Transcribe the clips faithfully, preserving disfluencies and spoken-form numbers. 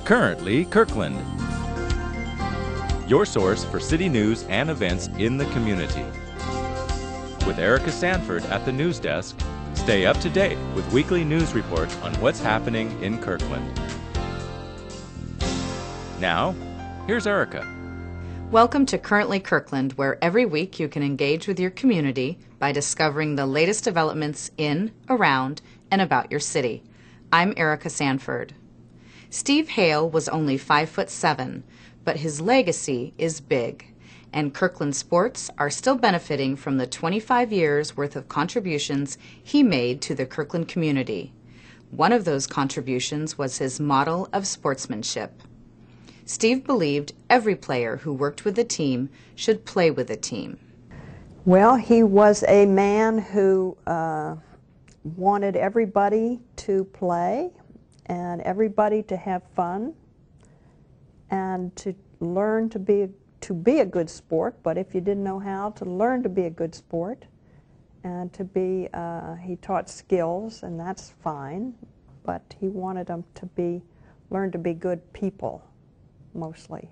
Currently Kirkland, your source for city news and events in the community. With Erica Sanford at the news desk, stay up to date with weekly news reports on what's happening in Kirkland. Now, here's Erica. Welcome to Currently Kirkland, where every week you can engage with your community by discovering the latest developments in, around, and about your city. I'm Erica Sanford. Steve Hale was only five foot seven, but his legacy is big, and Kirkland sports are still benefiting from the twenty-five years worth of contributions he made to the Kirkland community. One of those contributions was his model of sportsmanship. Steve believed every player who worked with the team should play with the team. Well, he was a man who uh, wanted everybody to play and everybody to have fun and to learn to be to be a good sport, but if you didn't know how, to learn to be a good sport and to be, uh, he taught skills, and that's fine, but he wanted them to be, learn to be good people, mostly.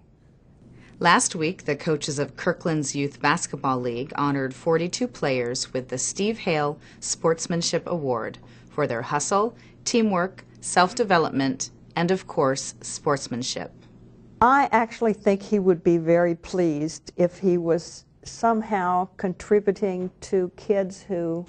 Last week, the coaches of Kirkland's Youth Basketball League honored forty-two players with the Steve Hale Sportsmanship Award for their hustle, teamwork, self-development, and of course, sportsmanship. I actually think he would be very pleased if he was somehow contributing to kids who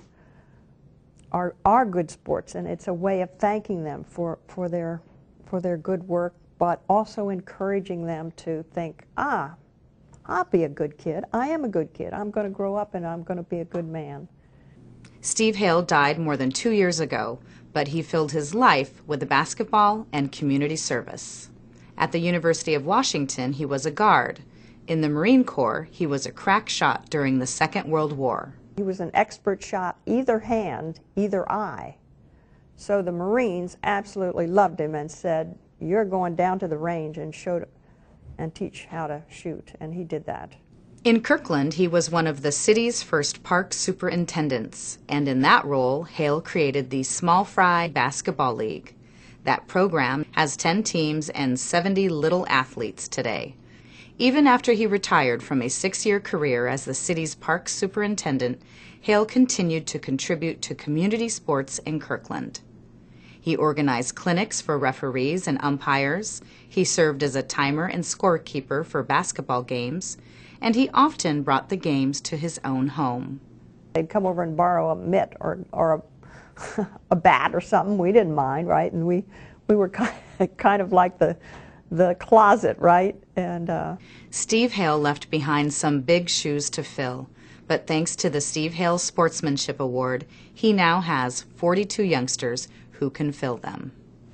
are, are good sports, and it's a way of thanking them for, for, their, for their good work, but also encouraging them to think, ah, I'll be a good kid. I am a good kid. I'm going to grow up and I'm going to be a good man. Steve Hale died more than two years ago, but he filled his life with the basketball and community service. At the University of Washington, he was a guard. In the Marine Corps, he was a crack shot during the Second World War. He was an expert shot, either hand, either eye. So the Marines absolutely loved him and said, you're going down to the range and show and teach how to shoot, and he did that. In Kirkland, he was one of the city's first park superintendents, and in that role, Hale created the Small Fry Basketball League. That program has ten teams and seventy little athletes today. Even after he retired from a six-year career as the city's park superintendent, Hale continued to contribute to community sports in Kirkland. He organized clinics for referees and umpires, he served as a timer and scorekeeper for basketball games, and he often brought the games to his own home. They'd come over and borrow a mitt or, or a, a bat or something. We didn't mind, right? And we, we were kind of, kind of like the, the closet, right? And uh, Steve Hale left behind some big shoes to fill, but thanks to the Steve Hale Sportsmanship Award, he now has forty-two youngsters who can fill them.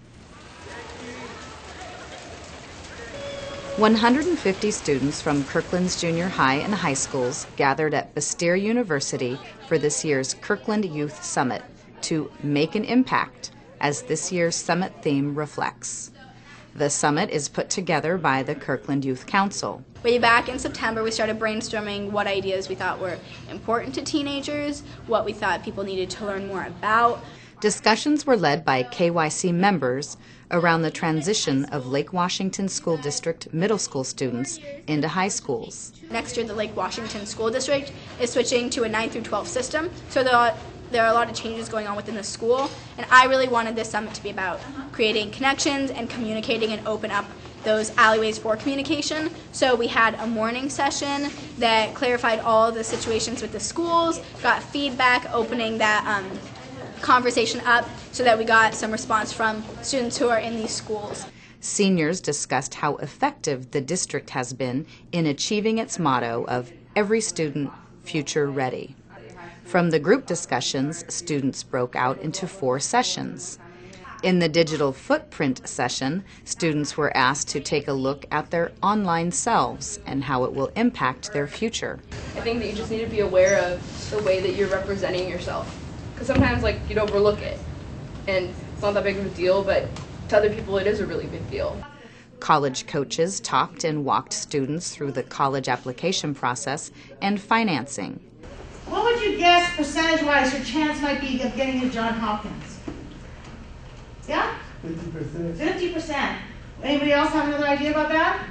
one hundred fifty students from Kirkland's junior high and high schools gathered at Bastyr University for this year's Kirkland Youth Summit to make an impact, as this year's summit theme reflects. The summit is put together by the Kirkland Youth Council. Way back in September, we started brainstorming what ideas we thought were important to teenagers, what we thought people needed to learn more about. Discussions were led by K Y C members around the transition of Lake Washington School District middle school students into high schools. Next year, the Lake Washington School District is switching to a nine through twelve system, so there are, there are a lot of changes going on within the school, and I really wanted this summit to be about creating connections and communicating and open up those alleyways for communication. So we had a morning session that clarified all the situations with the schools, got feedback, opening that um, conversation up so that we got some response from students who are in these schools. Seniors discussed how effective the district has been in achieving its motto of every student future ready. From the group discussions, students broke out into four sessions. In the digital footprint session, students were asked to take a look at their online selves and how it will impact their future. I think that you just need to be aware of the way that you're representing yourself. Because sometimes, like, you'd overlook it, and it's not that big of a deal, but to other people it is a really big deal. College coaches talked and walked students through the college application process and financing. What would you guess percentage-wise your chance might be of getting to Johns Hopkins? Yeah? fifty percent. fifty percent. Anybody else have another idea about that?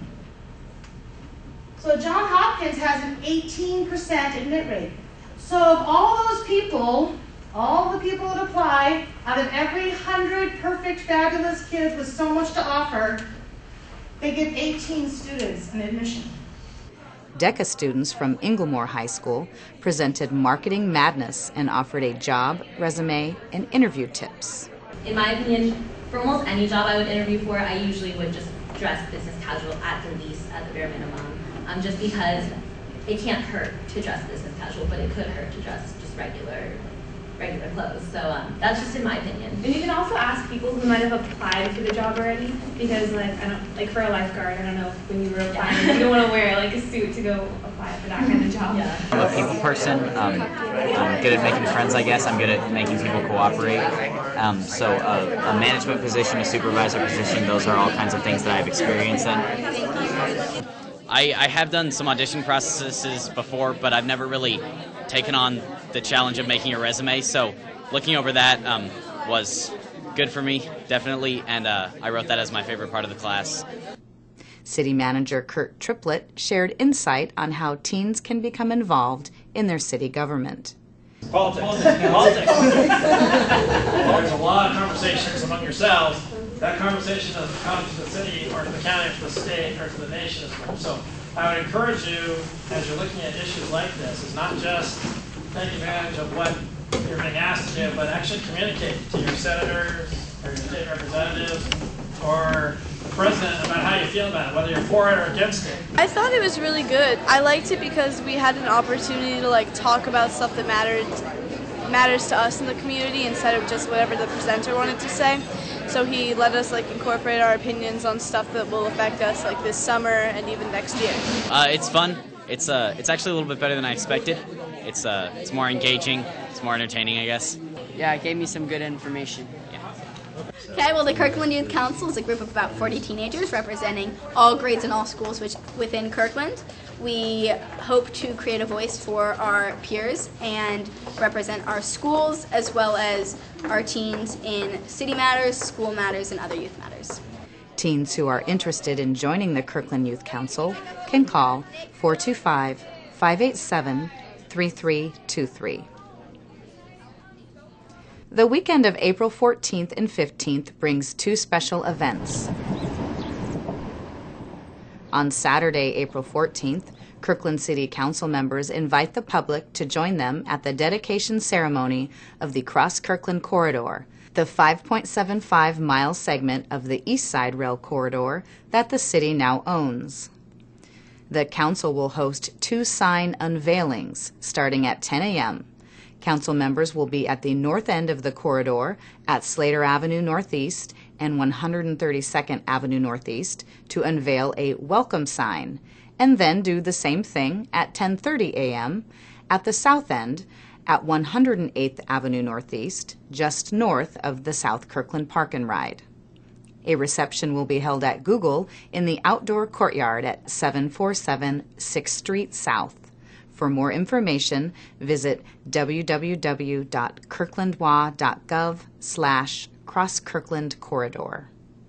So Johns Hopkins has an eighteen percent admit rate. So of all those people, all the people that apply, out of every hundred perfect, fabulous kids with so much to offer, they give eighteen students an admission. DECA students from Inglemoor High School presented Marketing Madness and offered a job, resume, and interview tips. In my opinion, for almost any job I would interview for, I usually would just dress business casual at the least, at the bare minimum, um, just because it can't hurt to dress business casual, but it could hurt to dress just regular regular clothes. So um, that's just in my opinion. And you can also ask people who might have applied for the job already, because like I don't like for a lifeguard, I don't know if when you were applying, you don't want to wear like a suit to go apply for that kind of job. Yeah. I'm a people person. Um, I'm good at making friends, I guess. I'm good at making people cooperate. Um, so uh, a management position, a supervisor position, those are all kinds of things that I've experienced in. I, I have done some audition processes before, but I've never really taken on the challenge of making a resume. So looking over that um, was good for me, definitely, and uh, I wrote that as my favorite part of the class. City Manager Kurt Triplett shared insight on how teens can become involved in their city government. Politics. Politics. There's a lot of conversations among yourselves. That conversation doesn't come to the city or to the county or to the state or to the nation as much. So I would encourage you, as you're looking at issues like this, is not just take advantage of what you're being asked to do, but actually communicate to your senators or your state representatives or the president about how you feel about it, whether you're for it or against it. I thought it was really good. I liked it because we had an opportunity to like talk about stuff that mattered matters to us in the community instead of just whatever the presenter wanted to say. So he let us like incorporate our opinions on stuff that will affect us like this summer and even next year. Uh, it's fun. It's uh, it's actually a little bit better than I expected. It's uh, it's more engaging. It's more entertaining, I guess. Yeah, it gave me some good information. Okay, well, the Kirkland Youth Council is a group of about forty teenagers representing all grades and all schools which, within Kirkland. We hope to create a voice for our peers and represent our schools as well as our teens in city matters, school matters, and other youth matters. Teens who are interested in joining the Kirkland Youth Council can call four two five, five eight seven, three three two three. The weekend of April fourteenth and fifteenth brings two special events. On Saturday, April fourteenth, Kirkland City Council members invite the public to join them at the dedication ceremony of the Cross Kirkland Corridor, the five point seven five mile segment of the East Side Rail Corridor that the city now owns. The council will host two sign unveilings starting at ten a m Council members will be at the north end of the corridor at Slater Avenue Northeast and one hundred thirty-second Avenue Northeast to unveil a welcome sign, and then do the same thing at ten thirty a m at the south end at one hundred eighth Avenue Northeast, just north of the South Kirkland Park and Ride. A reception will be held at Google in the outdoor courtyard at seven forty-seven sixth Street South. For more information, visit w w w dot kirklandwa dot gov slash cross kirkland corridor.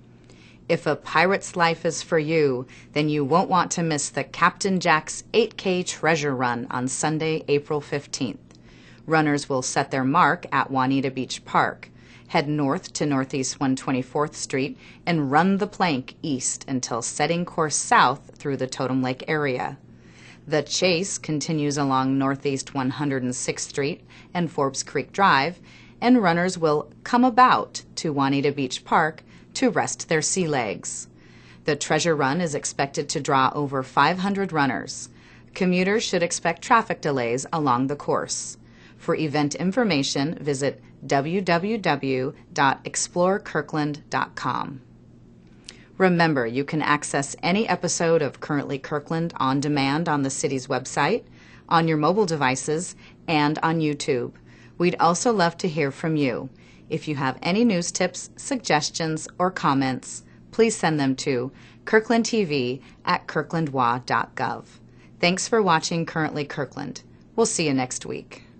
If a pirate's life is for you, then you won't want to miss the Captain Jack's eight K Treasure Run on Sunday, April fifteenth. Runners will set their mark at Juanita Beach Park, head north to Northeast one hundred twenty-fourth Street, and run the plank east until setting course south through the Totem Lake area. The chase continues along Northeast one hundred sixth Street and Forbes Creek Drive, and runners will come about to Juanita Beach Park to rest their sea legs. The Treasure Run is expected to draw over five hundred runners. Commuters should expect traffic delays along the course. For event information, visit w w w dot explore kirkland dot com. Remember, you can access any episode of Currently Kirkland on demand on the city's website, on your mobile devices, and on YouTube. We'd also love to hear from you. If you have any news tips, suggestions, or comments, please send them to kirklandtv at kirklandwa dot gov. Thanks for watching Currently Kirkland. We'll see you next week.